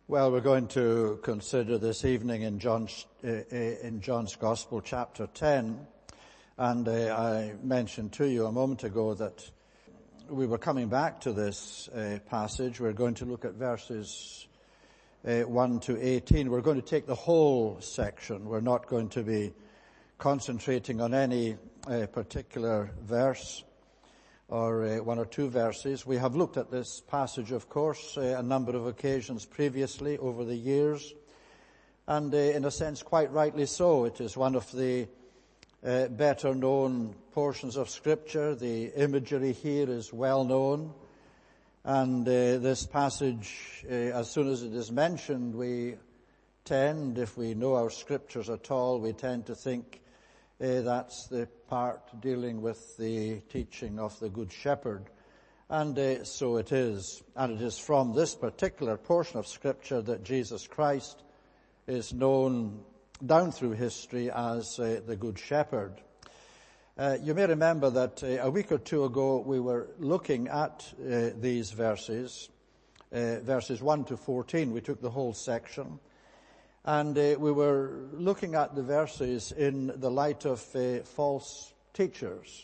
Well, we're going to consider this evening in John's Gospel, chapter 10. And I mentioned to you a moment ago that we were coming back to this passage. We're going to look at verses 1 to 18. We're going to take the whole section. We're not going to be concentrating on any particular verse or one or two verses. We have looked at this passage, of course, a number of occasions previously over the years, and in a sense quite rightly so. It is one of the better known portions of Scripture. The imagery here is well known, and this passage, as soon as it is mentioned, we tend, if we know our Scriptures at all, we tend to think that's the part dealing with the teaching of the Good Shepherd. And so it is. And it is from this particular portion of Scripture that Jesus Christ is known down through history as the Good Shepherd. You may remember that a week or two ago we were looking at these verses 1 to 14. We took the whole section. And we were looking at the verses in the light of false teachers,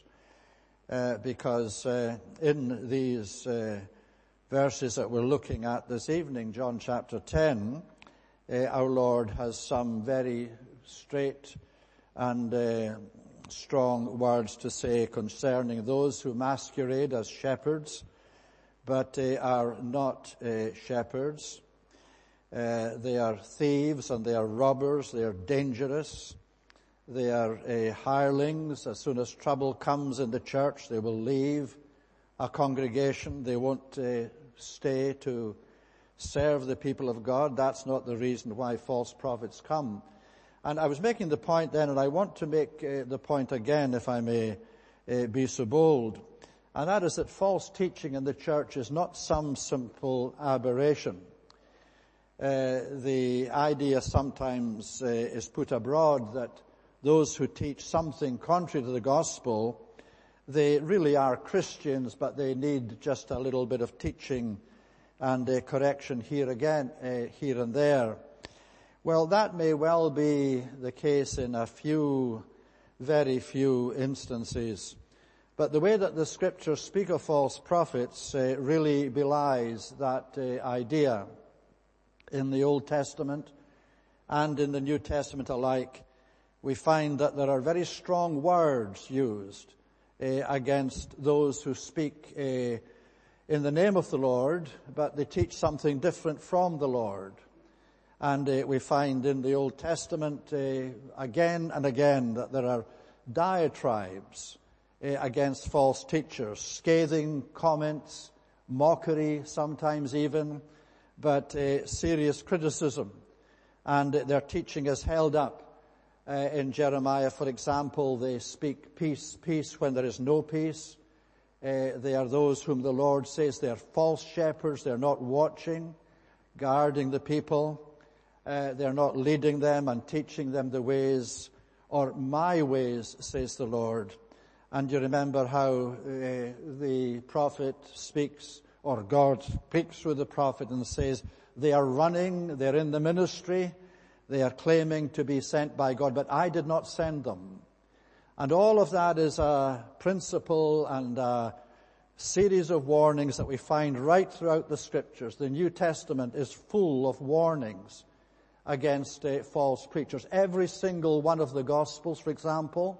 because in these verses that we're looking at this evening, John chapter 10, our Lord has some very straight and strong words to say concerning those who masquerade as shepherds, but are not shepherds. They are thieves and they are robbers. They are dangerous. They are hirelings. As soon as trouble comes in the church, they will leave a congregation. They won't stay to serve the people of God. That's not the reason why false prophets come. And I was making the point then, and I want to make the point again, if I may be so bold, and that is that false teaching in the church is not some simple aberration. The idea sometimes is put abroad that those who teach something contrary to the gospel, they really are Christians, but they need just a little bit of teaching and correction here and there. Well, that may well be the case in very few instances. But the way that the Scriptures speak of false prophets really belies that idea. In the Old Testament and in the New Testament alike, we find that there are very strong words used against those who speak in the name of the Lord, but they teach something different from the Lord. And we find in the Old Testament again and again that there are diatribes against false teachers, scathing comments, mockery sometimes even, but serious criticism. And their teaching is held up. In Jeremiah, for example, they speak peace when there is no peace. They are those whom the Lord says they are false shepherds. They're not watching, guarding the people. They're not leading them and teaching them the ways, or my ways, says the Lord. And you remember how the prophet speaks, or God speaks through the prophet and says, they are running, they're in the ministry, they are claiming to be sent by God, but I did not send them. And all of that is a principle and a series of warnings that we find right throughout the Scriptures. The New Testament is full of warnings against false preachers. Every single one of the Gospels, for example,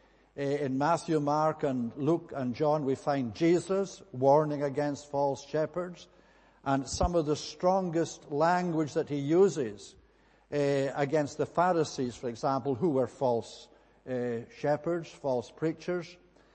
in Matthew, Mark, and Luke, and John, we find Jesus warning against false shepherds. And some of the strongest language that he uses against the Pharisees, for example, who were false shepherds, false preachers.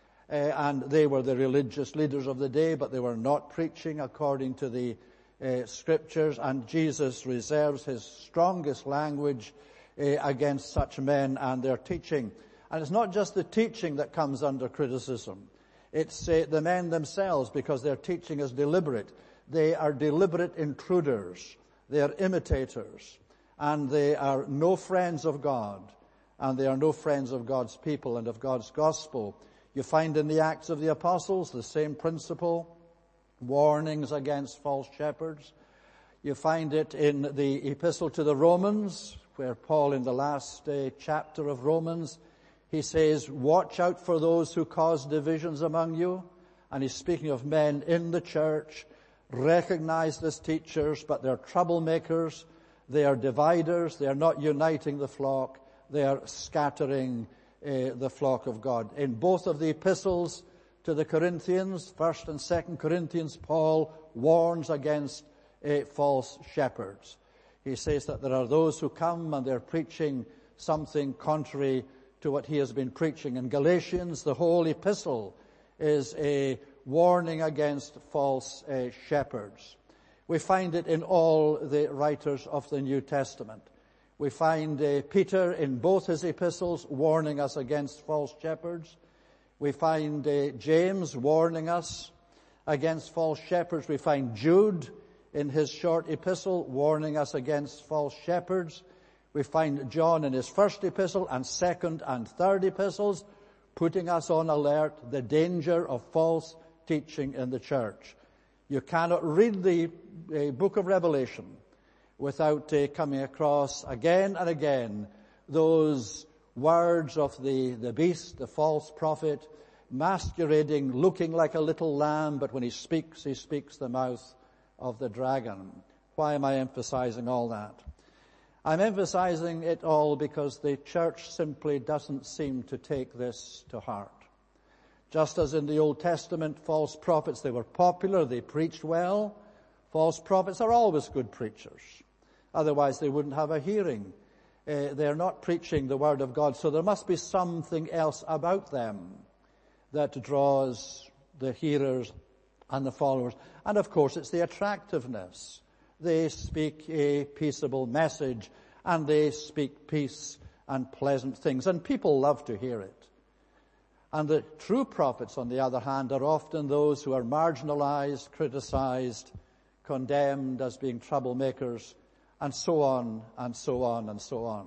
And they were the religious leaders of the day, but they were not preaching according to the Scriptures. And Jesus reserves his strongest language against such men and their teaching. And it's not just the teaching that comes under criticism. It's the men themselves, because their teaching is deliberate. They are deliberate intruders. They are imitators. And they are no friends of God. And they are no friends of God's people and of God's gospel. You find in the Acts of the Apostles the same principle. Warnings against false shepherds. You find it in the epistle to the Romans, where Paul, in the last chapter of Romans, he says, watch out for those who cause divisions among you. And he's speaking of men in the church, recognized as teachers, but they're troublemakers, they are dividers, they are not uniting the flock, they are scattering the flock of God. In both of the epistles to the Corinthians, 1st and 2nd Corinthians, Paul warns against false shepherds. He says that there are those who come and they're preaching something contrary to what he has been preaching. In Galatians, the whole epistle is a warning against false shepherds. We find it in all the writers of the New Testament. We find Peter in both his epistles warning us against false shepherds. We find James warning us against false shepherds. We find Jude in his short epistle warning us against false shepherds. We find John in his first epistle and second and third epistles putting us on alert the danger of false teaching in the church. You cannot read the book of Revelation without coming across again and again those words of the beast, the false prophet, masquerading, looking like a little lamb, but when he speaks the mouth of the dragon. Why am I emphasizing all that? I'm emphasizing it all because the church simply doesn't seem to take this to heart. Just as in the Old Testament, false prophets, they were popular, they preached well. False prophets are always good preachers. Otherwise, they wouldn't have a hearing. They're not preaching the Word of God, so there must be something else about them that draws the hearers and the followers. And of course, it's the attractiveness. They speak a peaceable message, and they speak peace and pleasant things, and people love to hear it. And the true prophets, on the other hand, are often those who are marginalized, criticized, condemned as being troublemakers, and so on, and so on, and so on.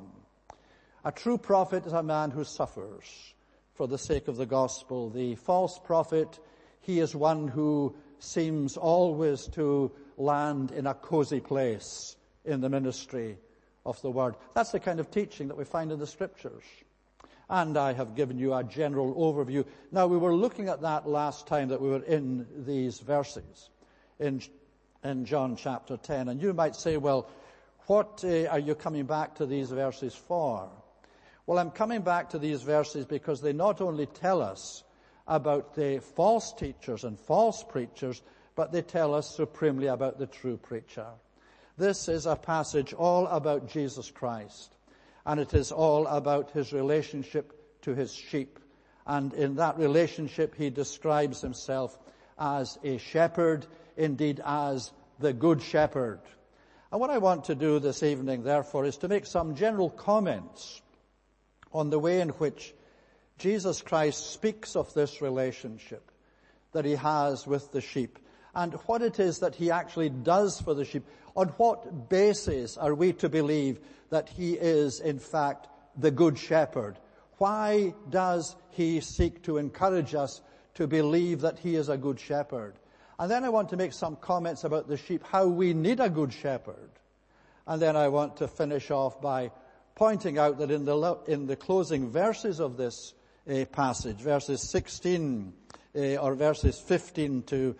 A true prophet is a man who suffers for the sake of the gospel. The false prophet, he is one who seems always to land in a cozy place in the ministry of the word. That's the kind of teaching that we find in the scriptures. And I have given you a general overview. Now, we were looking at that last time that we were in these verses in John chapter 10. And you might say, well, what are you coming back to these verses for? Well, I'm coming back to these verses because they not only tell us about the false teachers and false preachers, but they tell us supremely about the true preacher. This is a passage all about Jesus Christ, and it is all about his relationship to his sheep. And in that relationship, he describes himself as a shepherd, indeed as the good shepherd. And what I want to do this evening, therefore, is to make some general comments on the way in which Jesus Christ speaks of this relationship that he has with the sheep, and what it is that he actually does for the sheep. On what basis are we to believe that he is, in fact, the good shepherd? Why does he seek to encourage us to believe that he is a good shepherd? And then I want to make some comments about the sheep, how we need a good shepherd. And then I want to finish off by pointing out that in the closing verses of this passage, verses 16 or verses 15 to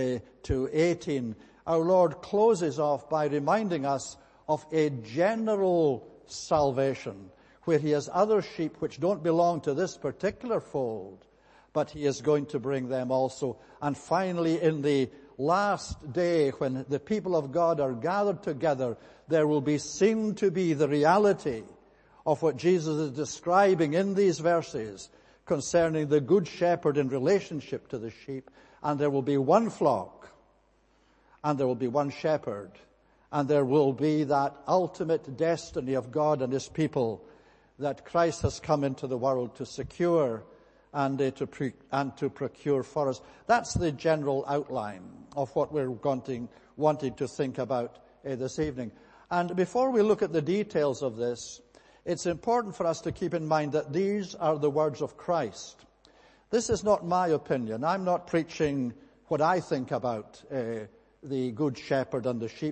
18, our Lord closes off by reminding us of a general salvation, where he has other sheep which don't belong to this particular fold, but he is going to bring them also. And finally, in the last day, when the people of God are gathered together, there will be seen to be the reality of what Jesus is describing in these verses concerning the good shepherd in relationship to the sheep. And there will be one flock, and there will be one shepherd, and there will be that ultimate destiny of God and his people that Christ has come into the world to secure and to procure for us. That's the general outline of what we're wanting to think about this evening. And before we look at the details of this, it's important for us to keep in mind that these are the words of Christ. This is not my opinion. I'm not preaching what I think about the good shepherd and the sheep.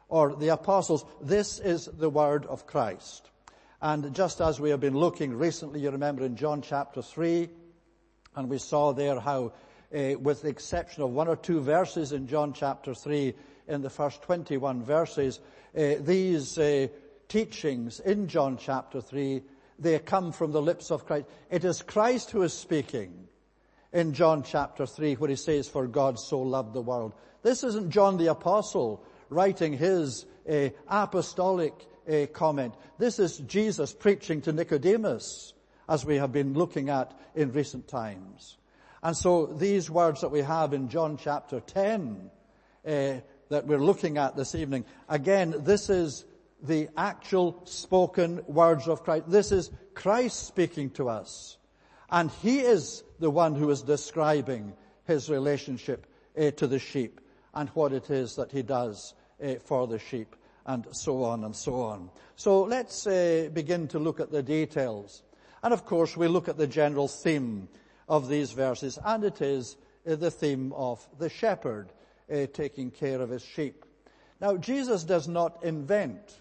or the apostles. This is the word of Christ. And just as we have been looking recently, you remember in John chapter 3, and we saw there how, with the exception of one or two verses in John chapter 3, in the first 21 verses, these teachings in John chapter 3, they come from the lips of Christ. It is Christ who is speaking in John chapter 3, where he says, "For God so loved the world." This isn't John the Apostle writing his apostolic comment. This is Jesus preaching to Nicodemus, as we have been looking at in recent times. And so these words that we have in John chapter 10, that we're looking at this evening, again, this is the actual spoken words of Christ. This is Christ speaking to us. And he is the one who is describing his relationship to the sheep and what it is that he does for the sheep, and so on and so on. So let's begin to look at the details. And of course we look at the general theme of these verses, and it is the theme of the shepherd taking care of his sheep. Now, Jesus does not invent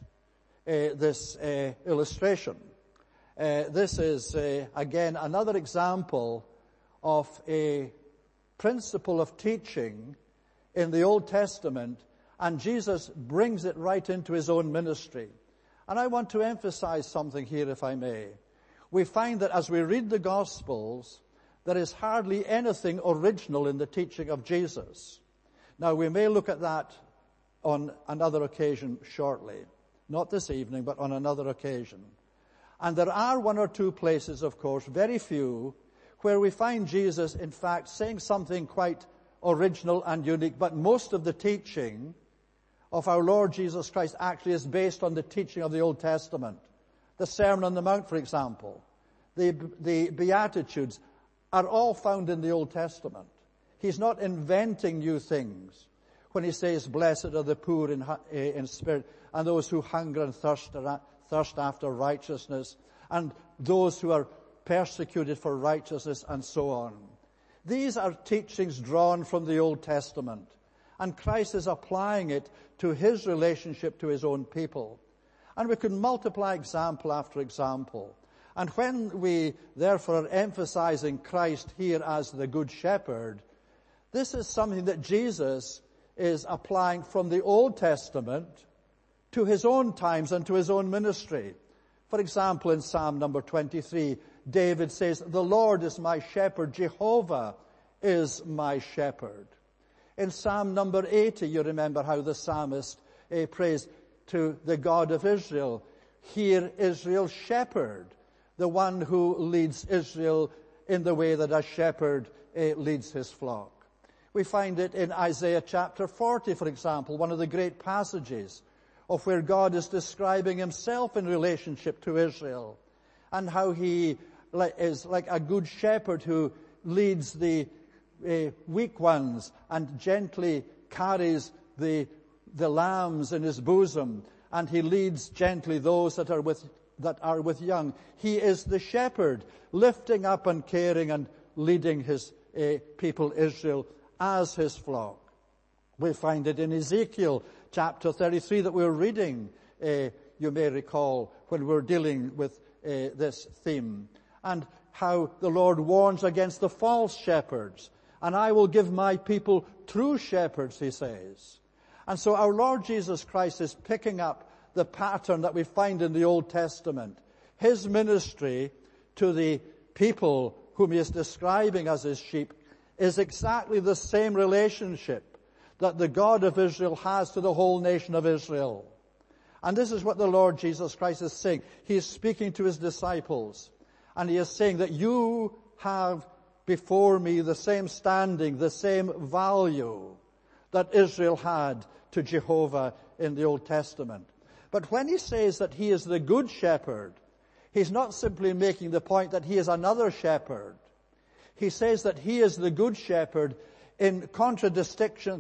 this illustration. This is, again, another example of a principle of teaching in the Old Testament, and Jesus brings it right into his own ministry. And I want to emphasize something here, if I may. We find that as we read the Gospels, there is hardly anything original in the teaching of Jesus. Now, we may look at that on another occasion shortly. Not this evening, but on another occasion. And there are one or two places, of course, very few, where we find Jesus, in fact, saying something quite original and unique. But most of the teaching of our Lord Jesus Christ actually is based on the teaching of the Old Testament. The Sermon on the Mount, for example, the Beatitudes are all found in the Old Testament. He's not inventing new things when he says, "Blessed are the poor in spirit, and those who hunger and thirst after righteousness, and those who are persecuted for righteousness," and so on. These are teachings drawn from the Old Testament, and Christ is applying it to his relationship to his own people. And we can multiply example after example. And when we therefore are emphasizing Christ here as the Good Shepherd, this is something that Jesus is applying from the Old Testament to his own times and to his own ministry. For example, in Psalm number 23, David says, "The Lord is my shepherd, Jehovah is my shepherd." In Psalm number 80, you remember how the psalmist prays to the God of Israel, "Hear Israel's shepherd," the one who leads Israel in the way that a shepherd leads his flock. We find it in Isaiah chapter 40, for example, one of the great passages of where God is describing himself in relationship to Israel, and how he is like a good shepherd who leads the weak ones and gently carries the lambs in his bosom, and he leads gently those that are with young. He is the shepherd, lifting up and caring and leading his people Israel as his flock. We find it in Ezekiel chapter 33 that we're reading, you may recall, when we're dealing with this theme, and how the Lord warns against the false shepherds. "And I will give my people true shepherds," he says. And so our Lord Jesus Christ is picking up the pattern that we find in the Old Testament. His ministry to the people whom he is describing as his sheep is exactly the same relationship that the God of Israel has to the whole nation of Israel. And this is what the Lord Jesus Christ is saying. He is speaking to his disciples, and he is saying that you have before me the same standing, the same value that Israel had to Jehovah in the Old Testament. But when he says that he is the good shepherd, he's not simply making the point that he is another shepherd. He says that he is the good shepherd in contradistinction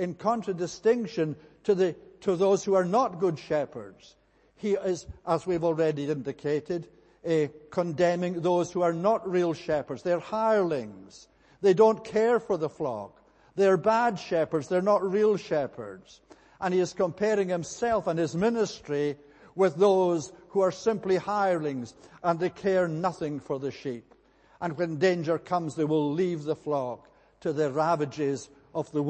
to those who are not good shepherds. He is, as we've already indicated, condemning those who are not real shepherds. They're hirelings. They don't care for the flock. They're bad shepherds. They're not real shepherds. And he is comparing himself and his ministry with those who are simply hirelings and they care nothing for the sheep. And when danger comes, they will leave the flock to the ravages of the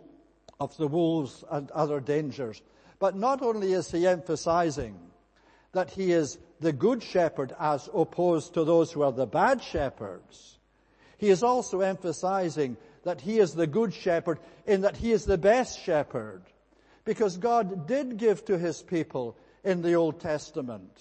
wolves and other dangers. But not only is he emphasizing that he is the good shepherd as opposed to those who are the bad shepherds, he is also emphasizing that he is the good shepherd in that he is the best shepherd. Because God did give to his people in the Old Testament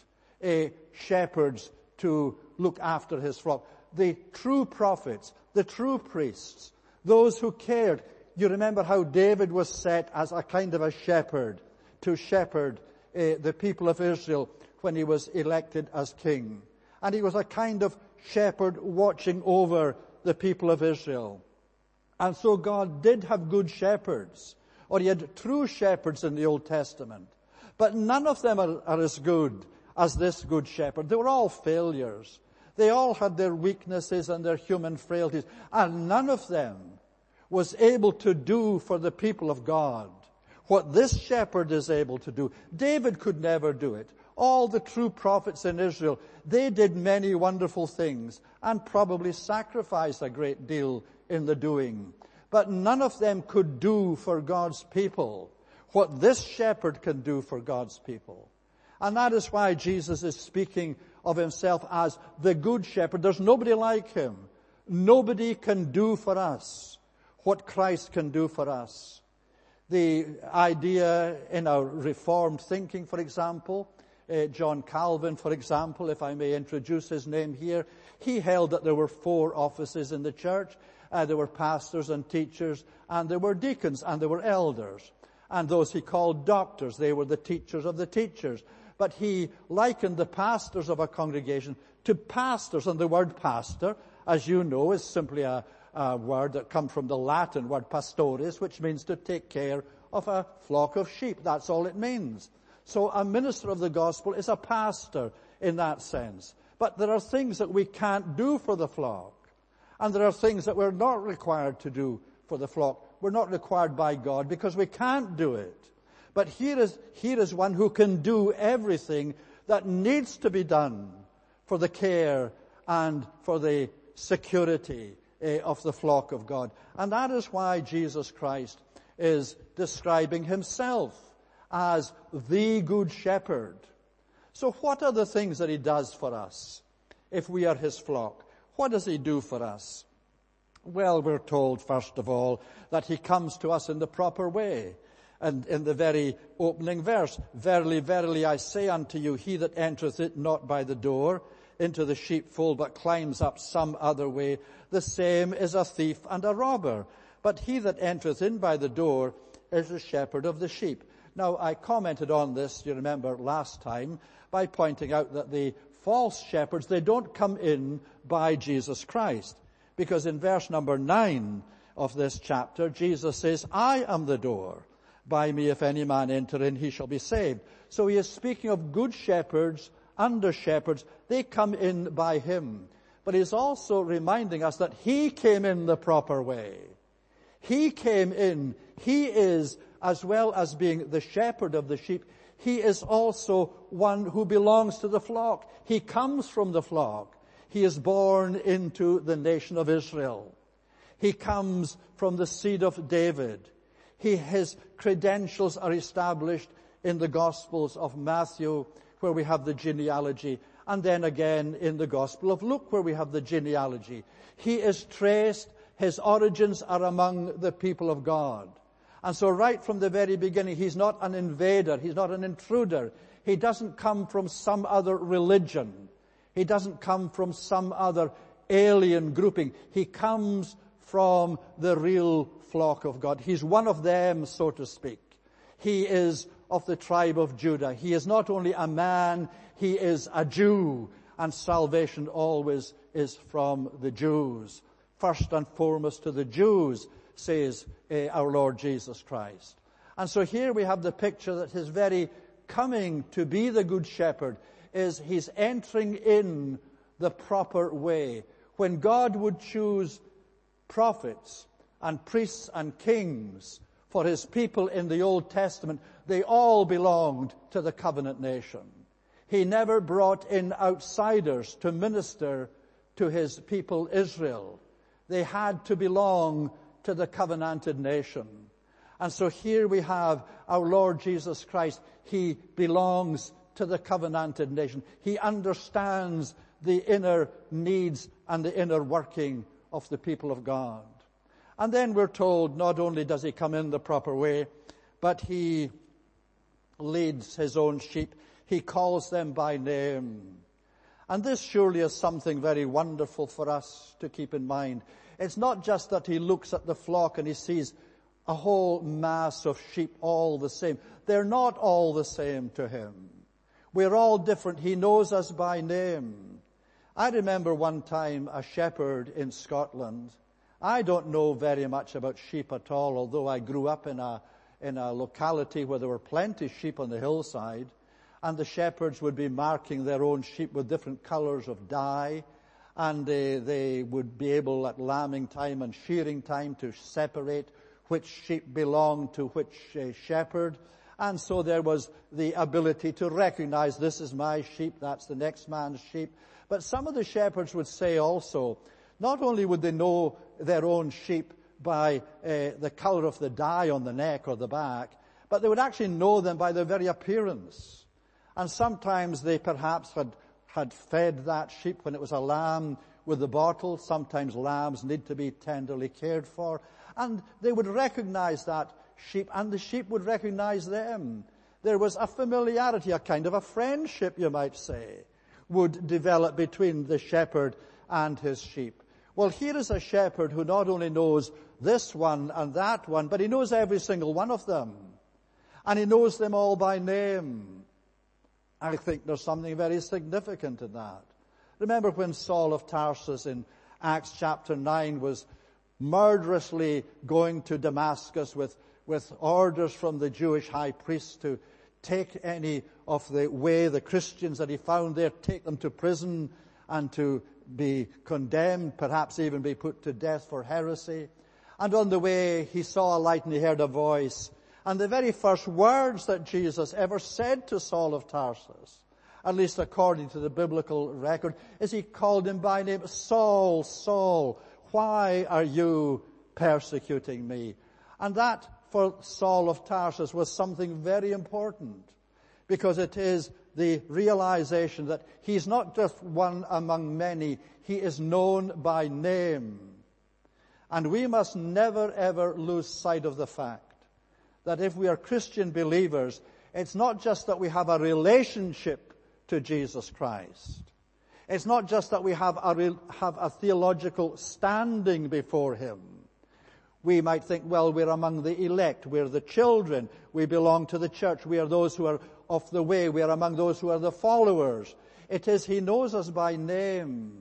shepherds to look after his flock. The true prophets, the true priests, those who cared. You remember how David was set as a kind of a shepherd to shepherd the people of Israel when he was elected as king. And he was a kind of shepherd watching over the people of Israel. And so God did have good shepherds, or he had true shepherds in the Old Testament. But none of them are as good as this good shepherd. They were all failures. They all had their weaknesses and their human frailties. And none of them was able to do for the people of God what this shepherd is able to do. David could never do it. All the true prophets in Israel, they did many wonderful things and probably sacrificed a great deal in the doing. But none of them could do for God's people what this shepherd can do for God's people. And that is why Jesus is speaking of himself as the good shepherd. There's nobody like him. Nobody can do for us what Christ can do for us. The idea in our Reformed thinking, for example, John Calvin, for example, if I may introduce his name here, he held that there were 4 offices in the church. There were pastors and teachers, and there were deacons, and there were elders. And those he called doctors, they were the teachers of the teachers. But he likened the pastors of a congregation to pastors. And the word pastor, as you know, is simply a word that comes from the Latin word pastoris, which means to take care of a flock of sheep. That's all it means. So a minister of the gospel is a pastor in that sense. But there are things that we can't do for the flock. And there are things that we're not required to do for the flock. We're not required by God because we can't do it. But here is one who can do everything that needs to be done for the care and for the security of the flock of God. And that is why Jesus Christ is describing himself as the good shepherd. So what are the things that he does for us if we are his flock? What does he do for us? Well, we're told, first of all, that he comes to us in the proper way. And in the very opening verse, verily, verily, I say unto you, he that entereth it not by the door into the sheepfold, but climbs up some other way, the same is a thief and a robber. But he that entereth in by the door is the shepherd of the sheep. Now, I commented on this, you remember, last time, by pointing out that the false shepherds, they don't come in by Jesus Christ. Because in verse number 9 of this chapter, Jesus says, I am the door. By me, if any man enter in, he shall be saved. So he is speaking of good shepherds, under shepherds. They come in by him. But he's also reminding us that he came in the proper way. He came in. He is, as well as being the shepherd of the sheep, he is also one who belongs to the flock. He comes from the flock. He is born into the nation of Israel. He comes from the seed of David. His credentials are established in the Gospels of Matthew, where we have the genealogy, and then again in the Gospel of Luke, where we have the genealogy. He is traced. His origins are among the people of God. And so right from the very beginning, he's not an invader. He's not an intruder. He doesn't come from some other religion. He doesn't come from some other alien grouping. He comes from the real flock of God. He's one of them, so to speak. He is of the tribe of Judah. He is not only a man, he is a Jew. And salvation always is from the Jews. First and foremost to the Jews, says our Lord Jesus Christ. And so here we have the picture that his very coming to be the good shepherd is he's entering in the proper way. When God would choose prophets and priests and kings for his people in the Old Testament, they all belonged to the covenant nation. He never brought in outsiders to minister to his people Israel. They had to belong to the covenanted nation. And so here we have our Lord Jesus Christ. He belongs to the covenanted nation. He understands the inner needs and the inner working of the people of God. And then we're told not only does he come in the proper way, but he leads his own sheep. He calls them by name. And this surely is something very wonderful for us to keep in mind. It's not just that he looks at the flock and he sees a whole mass of sheep all the same. They're not all the same to him. We're all different. He knows us by name. I remember one time a shepherd in Scotland. I don't know very much about sheep at all, although I grew up in a locality where there were plenty of sheep on the hillside, and the shepherds would be marking their own sheep with different colors of dye, and they would be able at lambing time and shearing time to separate which sheep belonged to which shepherd. And so there was the ability to recognize, this is my sheep, that's the next man's sheep. But some of the shepherds would say also, not only would they know their own sheep by the color of the dye on the neck or the back, but they would actually know them by their very appearance. And sometimes they perhaps had fed that sheep when it was a lamb with the bottle. Sometimes lambs need to be tenderly cared for. And they would recognize that sheep, and the sheep would recognize them. There was a familiarity, a kind of a friendship, you might say, would develop between the shepherd and his sheep. Well, here is a shepherd who not only knows this one and that one, but he knows every single one of them. And he knows them all by name. I think there's something very significant in that. Remember when Saul of Tarsus in Acts chapter 9 was murderously going to Damascus with orders from the Jewish high priest to take any of the Christians that he found there, take them to prison and to be condemned, perhaps even be put to death for heresy. And on the way he saw a light and he heard a voice. And the very first words that Jesus ever said to Saul of Tarsus, at least according to the biblical record, is he called him by name, Saul, Saul, why are you persecuting me? And that for Saul of Tarsus was something very important, because it is the realization that he's not just one among many, he is known by name. And we must never ever lose sight of the fact that if we are Christian believers, it's not just that we have a relationship to Jesus Christ. It's not just that we have a theological standing before him. We might think, well, we're among the elect, we're the children, we belong to the church, we are those who are of the way, we are among those who are the followers. It is he knows us by name.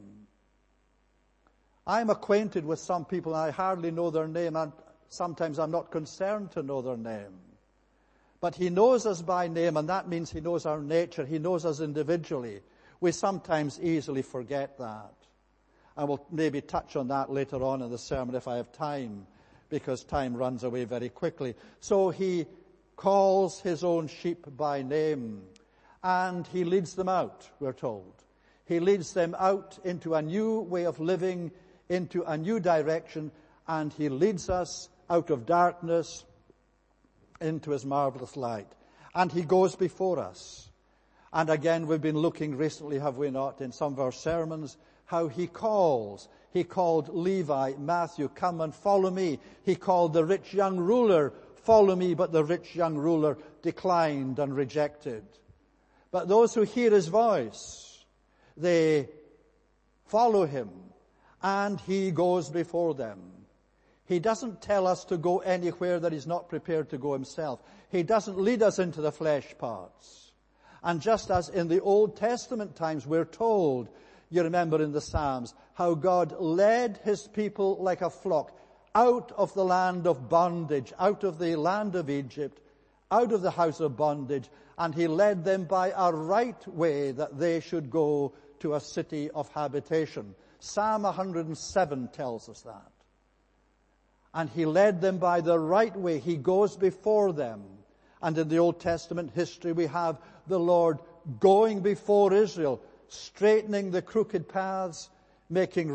I'm acquainted with some people and I hardly know their name, and sometimes I'm not concerned to know their name. But he knows us by name, and that means he knows our nature, he knows us individually. We sometimes easily forget that. I will maybe touch on that later on in the sermon if I have time, because time runs away very quickly. So he calls his own sheep by name, and he leads them out, we're told. He leads them out into a new way of living, into a new direction, and he leads us out of darkness into his marvelous light. And he goes before us. And again, we've been looking recently, have we not, in some of our sermons, how he calls. He called Levi, Matthew, come and follow me. He called the rich young ruler, follow me, but the rich young ruler declined and rejected. But those who hear his voice, they follow him, and he goes before them. He doesn't tell us to go anywhere that he's not prepared to go himself. He doesn't lead us into the flesh parts. And just as in the Old Testament times we're told, you remember in the Psalms, how God led his people like a flock out of the land of bondage, out of the land of Egypt, out of the house of bondage, and he led them by a right way that they should go to a city of habitation. Psalm 107 tells us that. and he led them by the right way. He goes before them. And in the Old Testament history, we have the Lord going before Israel, straightening the crooked paths, making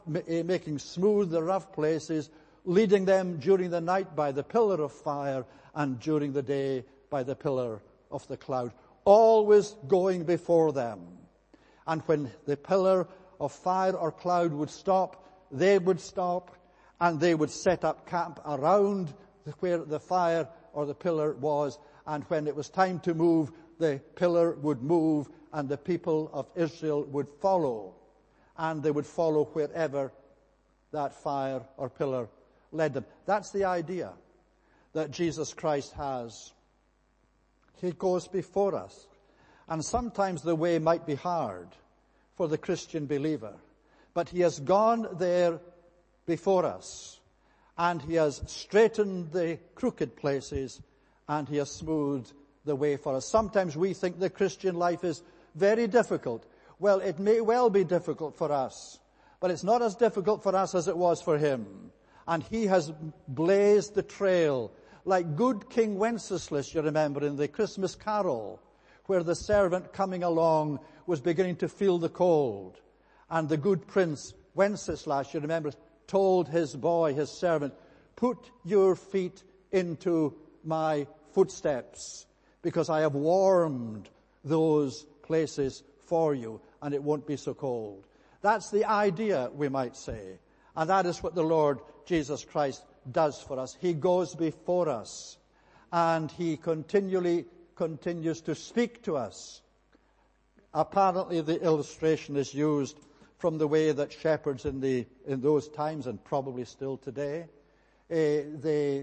smooth the rough places, leading them during the night by the pillar of fire, and during the day by the pillar of the cloud. Always going before them. And when the pillar of fire or cloud would stop, they would stop, and they would set up camp around where the fire or the pillar was. And when it was time to move, the pillar would move, and the people of Israel would follow. And they would follow wherever that fire or pillar led them. That's the idea that Jesus Christ has. He goes before us. And sometimes the way might be hard for the Christian believer. But he has gone there before us. And he has straightened the crooked places, and he has smoothed the way for us. Sometimes we think the Christian life is very difficult. Well, it may well be difficult for us, but it's not as difficult for us as it was for him. And he has blazed the trail like good King Wenceslas, you remember, in the Christmas Carol, where the servant coming along was beginning to feel the cold. And the good Prince Wenceslas, you remember, told his boy, his servant, "Put your feet into my footsteps, because I have warmed those places for you, and it won't be so cold." That's the idea, we might say. And that is what the Lord Jesus Christ does for us. He goes before us, and he continues to speak to us. Apparently the illustration is used from the way that shepherds in those times, and probably still today, they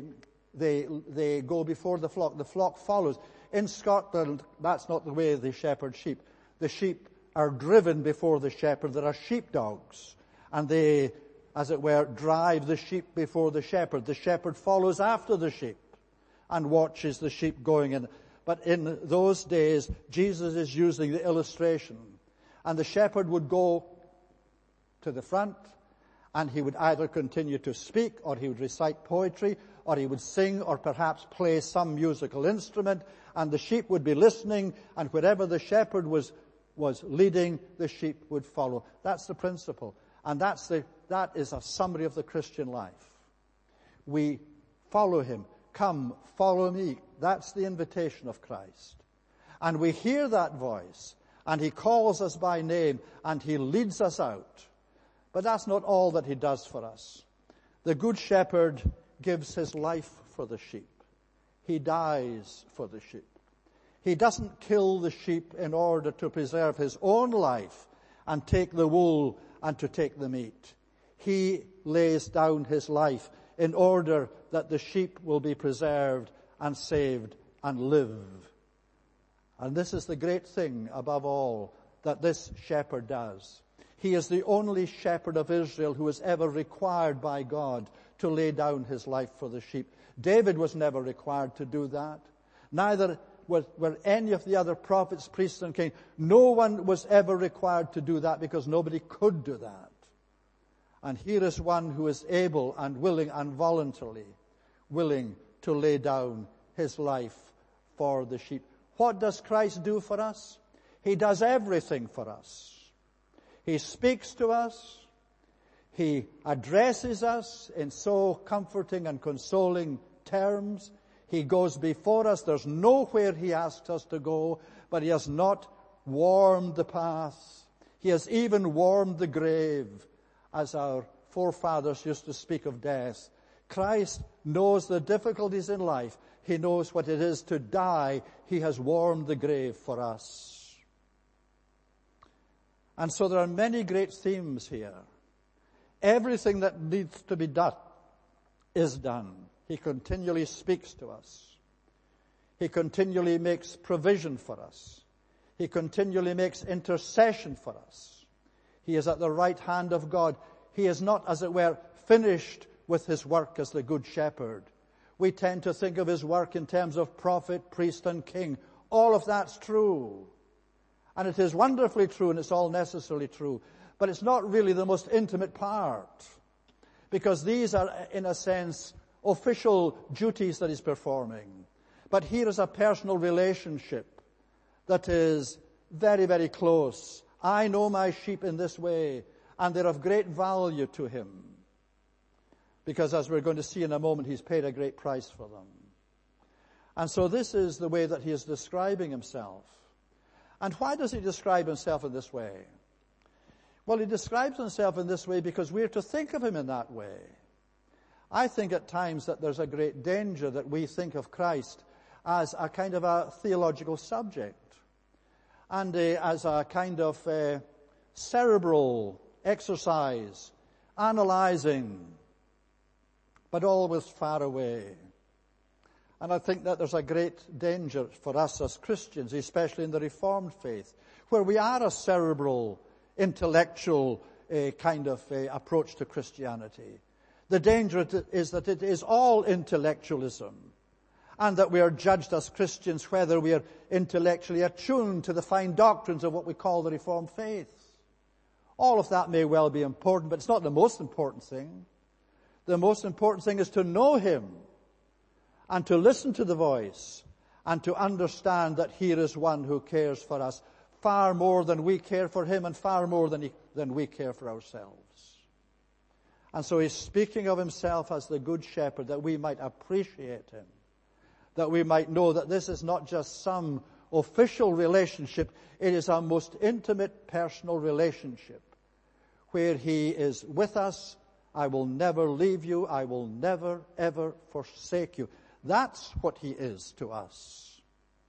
go before the flock. The flock follows. In Scotland, that's not the way they shepherd sheep. The sheep are driven before the shepherd. There are sheepdogs, and they, as it were, drive the sheep before the shepherd. The shepherd follows after the sheep and watches the sheep going in. But in those days, Jesus is using the illustration. And the shepherd would go to the front, and he would either continue to speak, or he would recite poetry, or he would sing, or perhaps play some musical instrument, and the sheep would be listening, and wherever the shepherd was leading, the sheep would follow. That's the principle. And that is a summary of the Christian life. We follow him. Come, follow me. That's the invitation of Christ. And we hear that voice, and he calls us by name, and he leads us out. But that's not all that he does for us. The good shepherd gives his life for the sheep. He dies for the sheep. He doesn't kill the sheep in order to preserve his own life and take the wool and to take the meat. He lays down his life in order that the sheep will be preserved and saved and live. And this is the great thing above all that this shepherd does. He is the only shepherd of Israel who is ever required by God to lay down his life for the sheep. David was never required to do that. Neither were any of the other prophets, priests, and kings. No one was ever required to do that, because nobody could do that. And here is one who is able and willing and voluntarily willing to lay down his life for the sheep. What does Christ do for us? He does everything for us. He speaks to us. He addresses us in so comforting and consoling terms. He goes before us. There's nowhere he asks us to go, but he has not warmed the path. He has even warmed the grave, as our forefathers used to speak of death. Christ knows the difficulties in life. He knows what it is to die. He has warmed the grave for us. And so there are many great themes here. Everything that needs to be done is done. He continually speaks to us. He continually makes provision for us. He continually makes intercession for us. He is at the right hand of God. He is not, as it were, finished with his work as the good shepherd. We tend to think of his work in terms of prophet, priest, and king. All of that's true. And it is wonderfully true, and it's all necessarily true. But it's not really the most intimate part. because these are, in a sense, official duties that he's performing. But here is a personal relationship that is very, very close. I know my sheep in this way, and they're of great value to him. Because as we're going to see in a moment, he's paid a great price for them. And so this is the way that he is describing himself. And why does he describe himself in this way? Well, he describes himself in this way because we're to think of him in that way. I think at times that there's a great danger that we think of Christ as a kind of a theological subject and as a kind of cerebral exercise, analyzing, but always far away. And I think that there's a great danger for us as Christians, especially in the Reformed faith, where we are a cerebral, intellectual kind of approach to Christianity. The danger is that it is all intellectualism, and that we are judged as Christians whether we are intellectually attuned to the fine doctrines of what we call the Reformed faith. All of that may well be important, but it's not the most important thing. The most important thing is to know him and to listen to the voice and to understand that here is one who cares for us far more than we care for him and far more than we care for ourselves. And so he's speaking of himself as the good shepherd, that we might appreciate him, that we might know that this is not just some official relationship, it is a most intimate personal relationship where he is with us. I will never leave you. I will never, ever forsake you. That's what he is to us.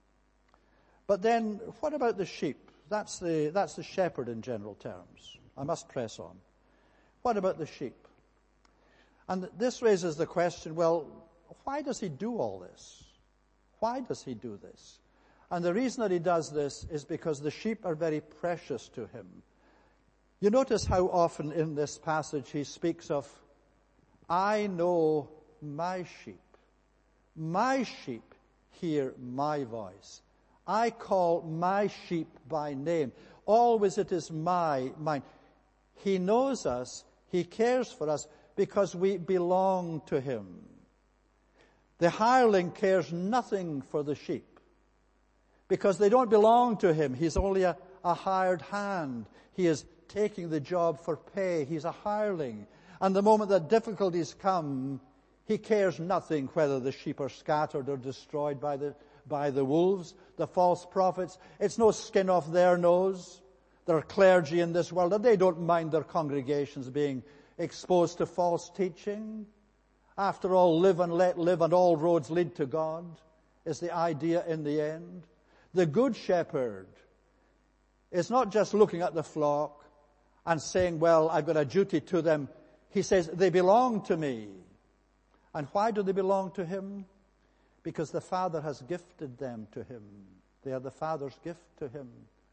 But then, what about the sheep? That's the shepherd in general terms. I must press on. What about the sheep? And this raises the question, well, why does he do all this? Why does he do this? And the reason that he does this is because the sheep are very precious to him. You notice how often in this passage he speaks of, I know my sheep. My sheep hear my voice. I call my sheep by name. Always it is mine. He knows us. He cares for us because we belong to him. The hireling cares nothing for the sheep because they don't belong to him. He's only a hired hand. He is taking the job for pay. He's a hireling. And the moment that difficulties come, he cares nothing whether the sheep are scattered or destroyed by the wolves, the false prophets. It's no skin off their nose. There are clergy in this world, and they don't mind their congregations being exposed to false teaching. After all, live and let live, and all roads lead to God, is the idea in the end. The good shepherd is not just looking at the flock and saying, well, I've got a duty to them. He says, they belong to me. And why do they belong to him? Because the Father has gifted them to him. They are the Father's gift to him.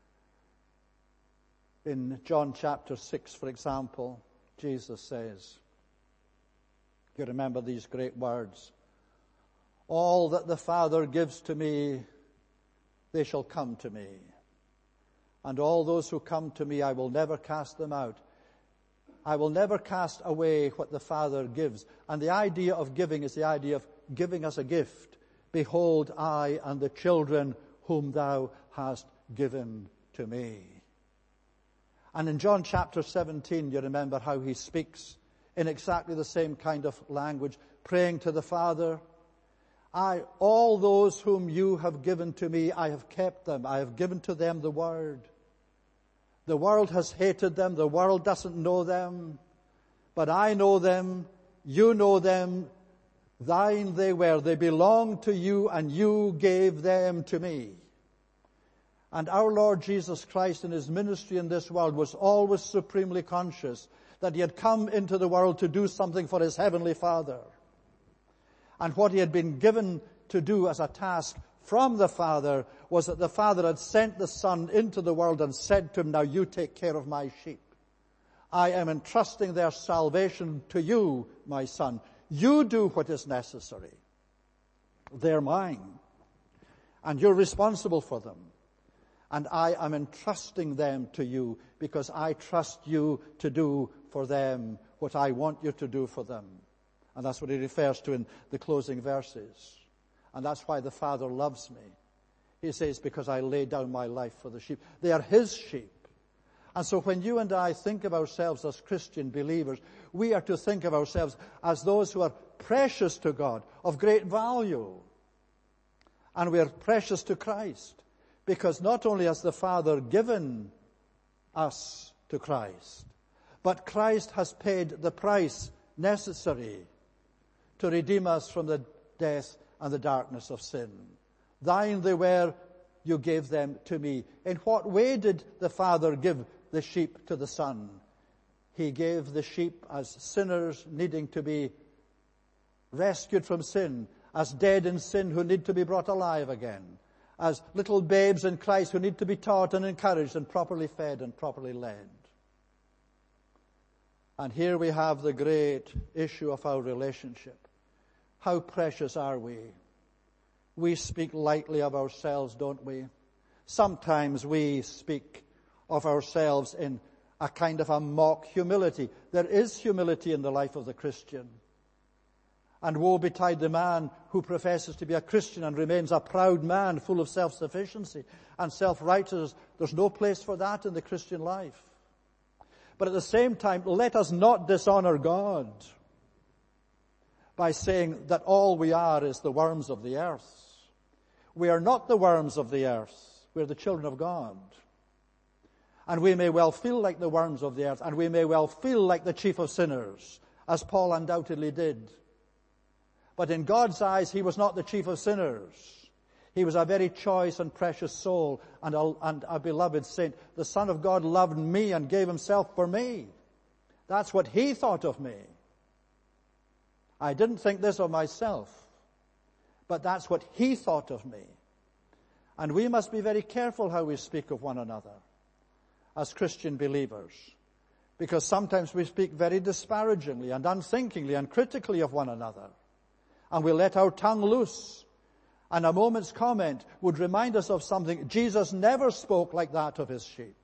In John chapter 6, for example, Jesus says, you remember these great words, all that the Father gives to me, they shall come to me. And all those who come to me, I will never cast them out. I will never cast away what the Father gives. And the idea of giving is the idea of giving us a gift. Behold, I and the children whom thou hast given to me. And in John chapter 17, you remember how he speaks in exactly the same kind of language, praying to the Father. All those whom you have given to me, I have kept them. I have given to them the word. The world has hated them. The world doesn't know them. But I know them. You know them. Thine they were. They belong to you, and you gave them to me. And our Lord Jesus Christ in his ministry in this world was always supremely conscious that he had come into the world to do something for his heavenly Father. And what he had been given to do as a task from the Father was that the Father had sent the Son into the world and said to him, now you take care of my sheep. I am entrusting their salvation to you, my Son. You do what is necessary. They're mine. And you're responsible for them. And I am entrusting them to you because I trust you to do for them what I want you to do for them. And that's what he refers to in the closing verses. And that's why the Father loves me. He says, because I lay down my life for the sheep. They are his sheep. And so when you and I think of ourselves as Christian believers, we are to think of ourselves as those who are precious to God, of great value. And we are precious to Christ, because not only has the Father given us to Christ, but Christ has paid the price necessary to redeem us from the death and the darkness of sin. Thine they were, you gave them to me. In what way did the Father give the sheep to the Son? He gave the sheep as sinners needing to be rescued from sin, as dead in sin who need to be brought alive again, as little babes in Christ who need to be taught and encouraged and properly fed and properly led. And here we have the great issue of our relationship. How precious are we? We speak lightly of ourselves, don't we? Sometimes we speak of ourselves in a kind of a mock humility. There is humility in the life of the Christian. And woe betide the man who professes to be a Christian and remains a proud man full of self-sufficiency and self-righteousness. There's no place for that in the Christian life. But at the same time, let us not dishonor God by saying that all we are is the worms of the earth. We are not the worms of the earth. We're the children of God. And we may well feel like the worms of the earth, and we may well feel like the chief of sinners, as Paul undoubtedly did. But in God's eyes, he was not the chief of sinners. He was a very choice and precious soul and a beloved saint. The Son of God loved me and gave himself for me. That's what he thought of me. I didn't think this of myself, but that's what he thought of me. And we must be very careful how we speak of one another as Christian believers, because sometimes we speak very disparagingly and unthinkingly and critically of one another. And we let our tongue loose. And a moment's comment would remind us of something. Jesus never spoke like that of his sheep.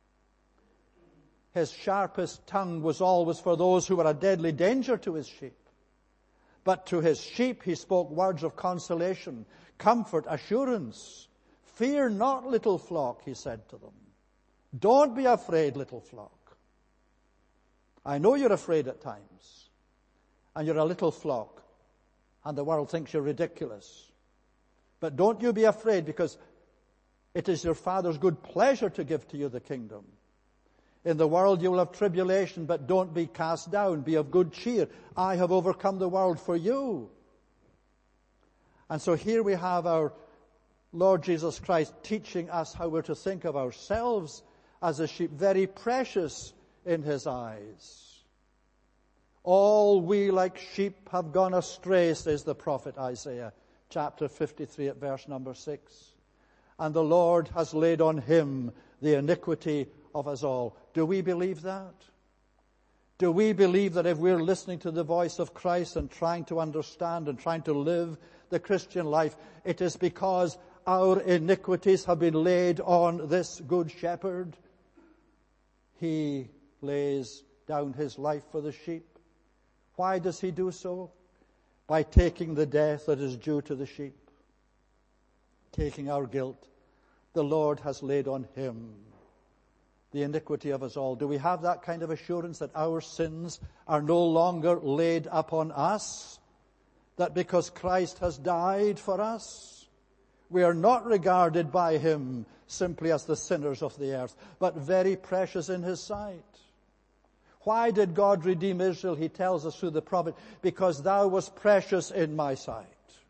His sharpest tongue was always for those who were a deadly danger to his sheep. But to his sheep he spoke words of consolation, comfort, assurance. Fear not, little flock, he said to them. Don't be afraid, little flock. I know you're afraid at times. And you're a little flock. And the world thinks you're ridiculous. But don't you be afraid, because it is your Father's good pleasure to give to you the kingdom. In the world you will have tribulation, but don't be cast down. Be of good cheer. I have overcome the world for you. And so here we have our Lord Jesus Christ teaching us how we're to think of ourselves as a sheep, very precious in his eyes. All we like sheep have gone astray, says the prophet Isaiah, chapter 53 at verse number 6. And the Lord has laid on him the iniquity of us all. Do we believe that? Do we believe that if we're listening to the voice of Christ and trying to understand and trying to live the Christian life, it is because our iniquities have been laid on this good shepherd? He lays down his life for the sheep. Why does he do so? By taking the death that is due to the sheep. Taking our guilt. The Lord has laid on him the iniquity of us all. Do we have that kind of assurance that our sins are no longer laid upon us? That because Christ has died for us, we are not regarded by him simply as the sinners of the earth, but very precious in his sight. Why did God redeem Israel? He tells us through the prophet, because thou wast precious in my sight.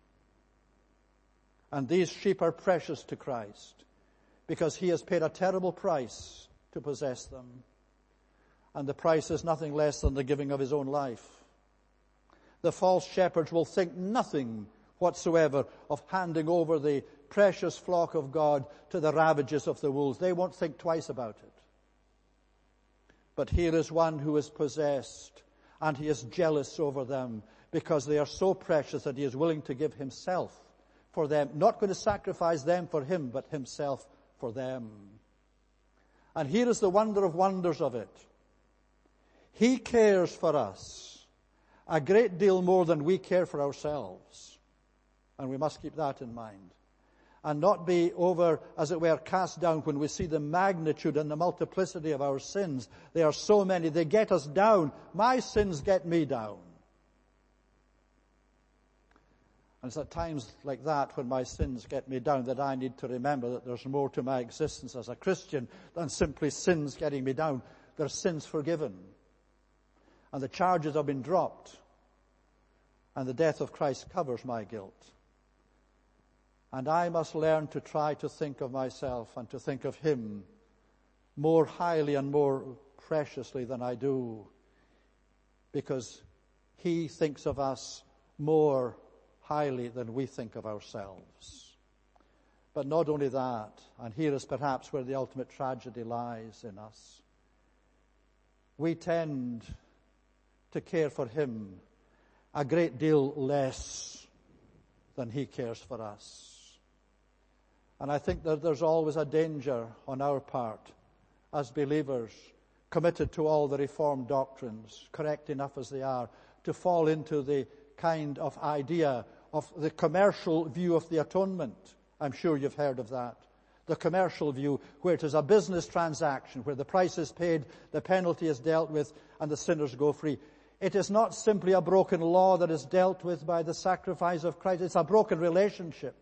And these sheep are precious to Christ, because he has paid a terrible price to possess them. And the price is nothing less than the giving of his own life. The false shepherds will think nothing whatsoever of handing over the precious flock of God to the ravages of the wolves. They won't think twice about it. But here is one who is possessed, and he is jealous over them because they are so precious that he is willing to give himself for them. Not going to sacrifice them for him, but himself for them. And here is the wonder of wonders of it. He cares for us a great deal more than we care for ourselves. And we must keep that in mind. And not be over, as it were, cast down when we see the magnitude and the multiplicity of our sins. They are so many, they get us down. My sins get me down. And it's at times like that, when my sins get me down, that I need to remember that there's more to my existence as a Christian than simply sins getting me down. There's sins forgiven. And the charges have been dropped. And the death of Christ covers my guilt. And I must learn to try to think of myself and to think of Him more highly and more preciously than I do, because He thinks of us more highly than we think of ourselves. But not only that, and here is perhaps where the ultimate tragedy lies in us, we tend to care for Him a great deal less than He cares for us. And I think that there's always a danger on our part as believers committed to all the Reformed doctrines, correct enough as they are, to fall into the kind of idea of the commercial view of the atonement. I'm sure you've heard of that. The commercial view, where it is a business transaction, where the price is paid, the penalty is dealt with, and the sinners go free. It is not simply a broken law that is dealt with by the sacrifice of Christ. It's a broken relationship.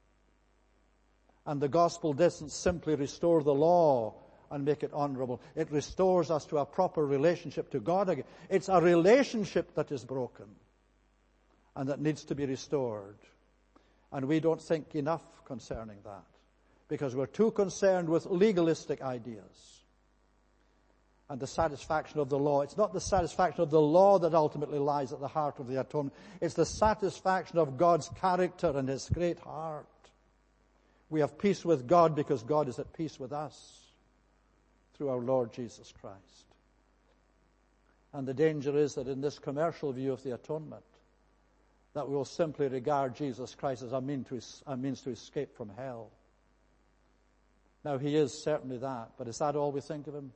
And the gospel doesn't simply restore the law and make it honorable. It restores us to a proper relationship to God again. It's a relationship that is broken and that needs to be restored. And we don't think enough concerning that, because we're too concerned with legalistic ideas and the satisfaction of the law. It's not the satisfaction of the law that ultimately lies at the heart of the atonement. It's the satisfaction of God's character and His great heart. We have peace with God because God is at peace with us through our Lord Jesus Christ. And the danger is that in this commercial view of the atonement, that we will simply regard Jesus Christ as a means to escape from hell. Now, He is certainly that, but is that all we think of Him?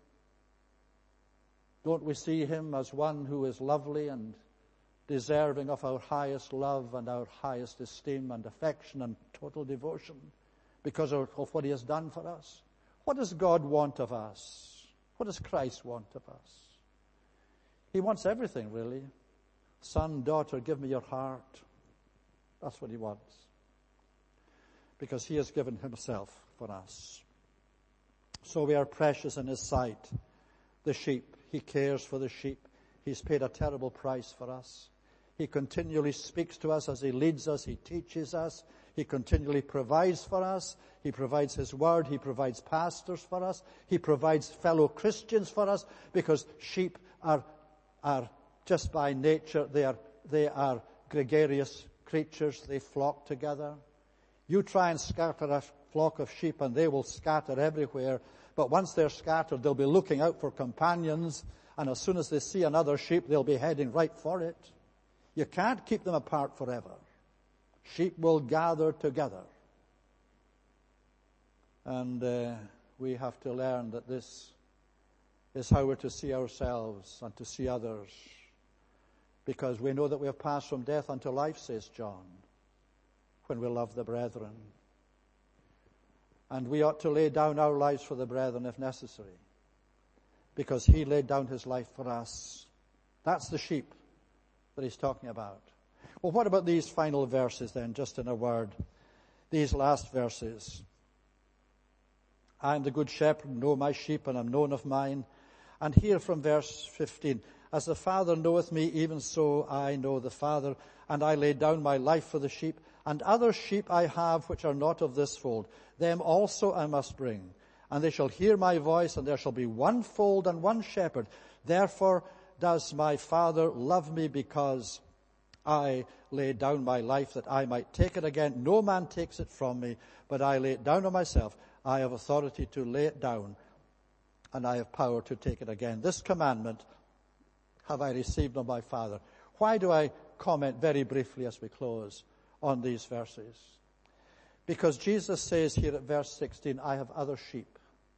Don't we see Him as one who is lovely and deserving of our highest love and our highest esteem and affection and total devotion because of what He has done for us? What does God want of us? What does Christ want of us? He wants everything, really. Son, daughter, give me your heart. That's what He wants, because He has given Himself for us. So we are precious in His sight. The sheep, He cares for the sheep. He's paid a terrible price for us. He continually speaks to us as He leads us. He teaches us. He continually provides for us. He provides His word. He provides pastors for us. He provides fellow Christians for us, because sheep are just by nature, they are gregarious creatures. They flock together. You try and scatter a flock of sheep and they will scatter everywhere. But once they're scattered, they'll be looking out for companions. And as soon as they see another sheep, they'll be heading right for it. You can't keep them apart forever. Sheep will gather together. And we have to learn that this is how we're to see ourselves and to see others. Because we know that we have passed from death unto life, says John, when we love the brethren. And we ought to lay down our lives for the brethren if necessary, because He laid down His life for us. That's the sheep that He's talking about. Well, what about these final verses then, just in a word? These last verses. I am the good shepherd, know my sheep, and am known of mine. And here from verse 15, as the Father knoweth me, even so I know the Father, and I lay down my life for the sheep. And other sheep I have which are not of this fold. Them also I must bring. And they shall hear my voice, and there shall be one fold and one shepherd. Therefore does my Father love me, because I lay down my life that I might take it again. No man takes it from me, but I lay it down of myself. I have authority to lay it down, and I have power to take it again. This commandment have I received of my Father. Why do I comment very briefly as we close on these verses? Because Jesus says here at verse 16, I have other sheep.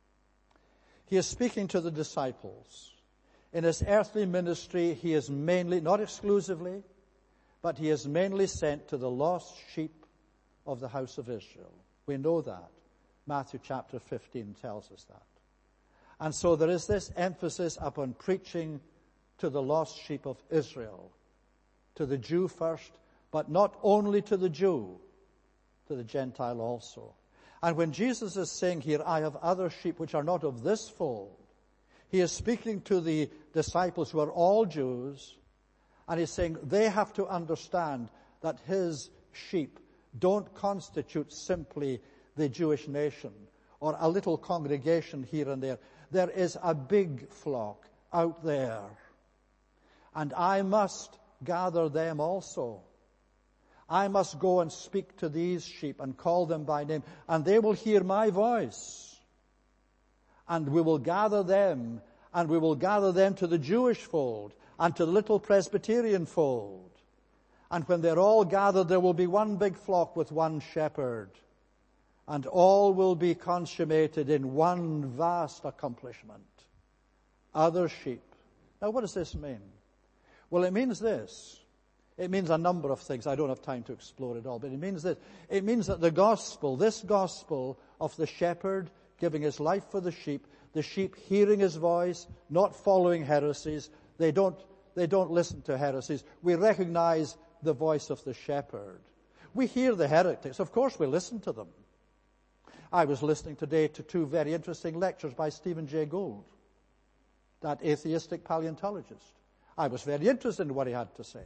He is speaking to the disciples. In his earthly ministry, he is mainly, not exclusively, but he is mainly sent to the lost sheep of the house of Israel. We know that. Matthew chapter 15 tells us that. And so there is this emphasis upon preaching to the lost sheep of Israel, to the Jew first, but not only to the Jew, to the Gentile also. And when Jesus is saying here, I have other sheep which are not of this fold, he is speaking to the disciples who are all Jews, and he's saying they have to understand that his sheep don't constitute simply the Jewish nation or a little congregation here and there. There is a big flock out there, and I must gather them also. I must go and speak to these sheep and call them by name, and they will hear my voice. And we will gather them, and we will gather them to the Jewish fold and to the little Presbyterian fold. And when they're all gathered, there will be one big flock with one shepherd, and all will be consummated in one vast accomplishment. Other sheep. Now, what does this mean? Well, it means this. It means a number of things. I don't have time to explore it all, but it means this. It means that the gospel, this gospel of the shepherd giving his life for the sheep hearing his voice, not following heresies. They don't listen to heresies. We recognize the voice of the shepherd. We hear the heretics. Of course we listen to them. I was listening today to two very interesting lectures by Stephen Jay Gould, that atheistic paleontologist. I was very interested in what he had to say.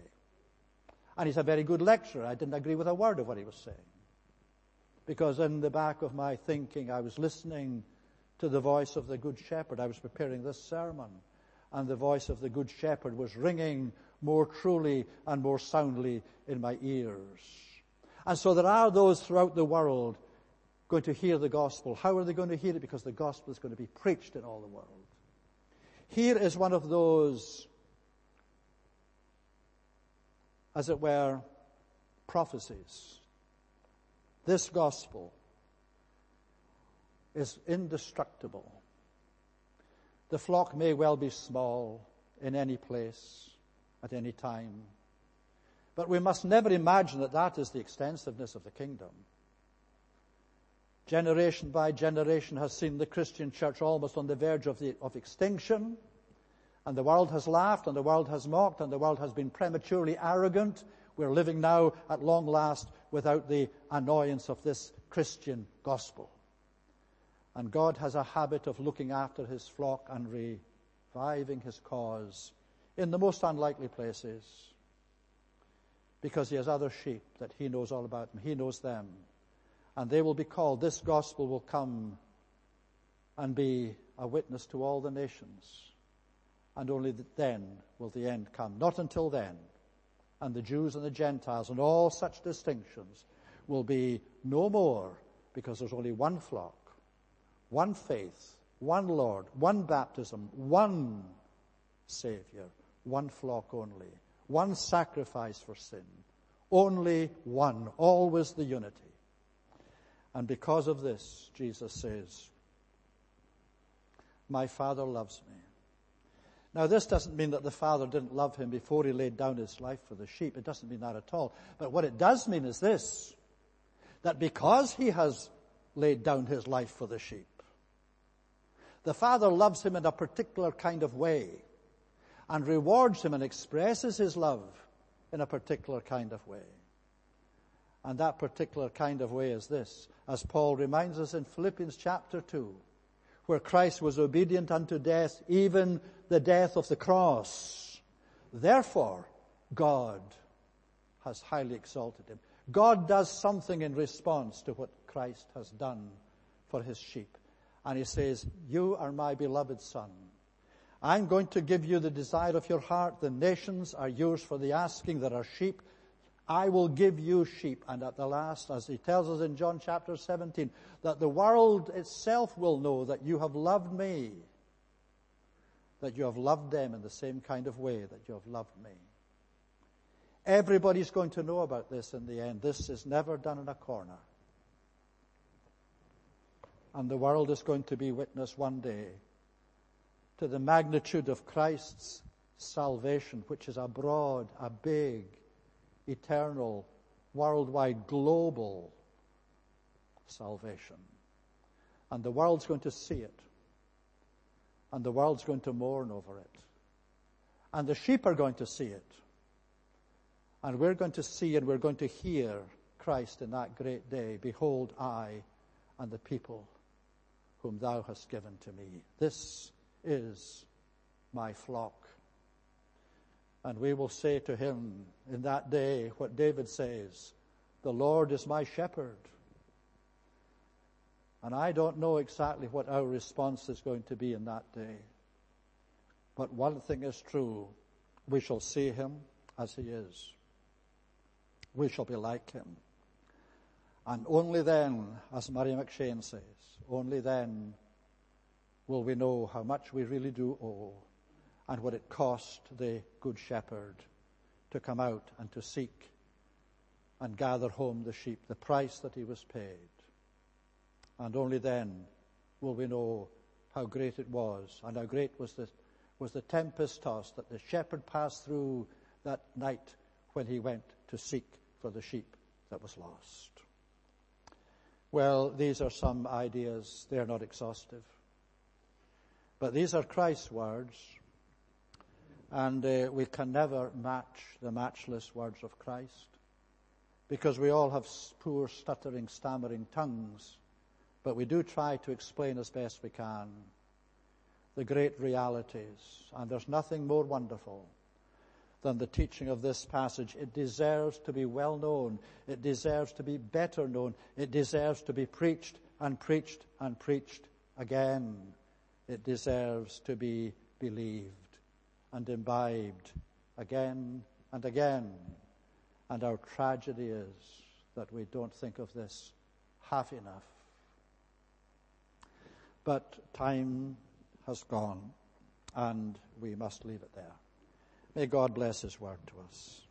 And he's a very good lecturer. I didn't agree with a word of what he was saying. Because in the back of my thinking, I was listening to the voice of the Good Shepherd. I was preparing this sermon, and the voice of the Good Shepherd was ringing more truly and more soundly in my ears. And so there are those throughout the world going to hear the gospel. How are they going to hear it? Because the gospel is going to be preached in all the world. Here is one of those, as it were, prophecies. This gospel is indestructible. The flock may well be small in any place, at any time. But we must never imagine that that is the extensiveness of the kingdom. Generation by generation has seen the Christian church almost on the verge of extinction. And the world has laughed, and the world has mocked, and the world has been prematurely arrogant. We're living now, at long last, without the annoyance of this Christian gospel. And God has a habit of looking after his flock and reviving his cause in the most unlikely places, because he has other sheep that he knows all about, and he knows them. And they will be called. This gospel will come and be a witness to all the nations. And only then will the end come. Not until then. And the Jews and the Gentiles and all such distinctions will be no more, because there's only one flock, one faith, one Lord, one baptism, one Savior, one flock only, one sacrifice for sin, only one, always the unity. And because of this, Jesus says, my Father loves me. Now, this doesn't mean that the Father didn't love him before he laid down his life for the sheep. It doesn't mean that at all. But what it does mean is this, that because he has laid down his life for the sheep, the Father loves him in a particular kind of way and rewards him and expresses his love in a particular kind of way. And that particular kind of way is this, as Paul reminds us in Philippians chapter 2, where Christ was obedient unto death, even the death of the cross. Therefore, God has highly exalted him. God does something in response to what Christ has done for his sheep. And he says, you are my beloved Son. I'm going to give you the desire of your heart. The nations are yours for the asking. There are sheep. I will give you sheep. And at the last, as he tells us in John chapter 17, that the world itself will know that you have loved me, that you have loved them in the same kind of way that you have loved me. Everybody's going to know about this in the end. This is never done in a corner. And the world is going to be witness one day to the magnitude of Christ's salvation, which is a broad, a big, eternal, worldwide, global salvation. And the world's going to see it. And the world's going to mourn over it. And the sheep are going to see it. And we're going to see and we're going to hear Christ in that great day. Behold, I and the people whom thou hast given to me. This is my flock. And we will say to him in that day what David says, the Lord is my shepherd. And I don't know exactly what our response is going to be in that day. But one thing is true. We shall see him as he is. We shall be like him. And only then, as Murray McShane says, only then will we know how much we really do owe and what it cost the Good Shepherd to come out and to seek and gather home the sheep, the price that he was paid. And only then will we know how great it was and how great was the tempest tossed that the shepherd passed through that night when he went to seek for the sheep that was lost. Well, these are some ideas. They are not exhaustive. But these are Christ's words, and we can never match the matchless words of Christ, because we all have poor, stuttering, stammering tongues, but we do try to explain as best we can the great realities, and there's nothing more wonderful than the teaching of this passage. It deserves to be well known. It deserves to be better known. It deserves to be preached and preached and preached again. It deserves to be believed and imbibed again and again. And our tragedy is that we don't think of this half enough. But time has gone, and we must leave it there. May God bless his word to us.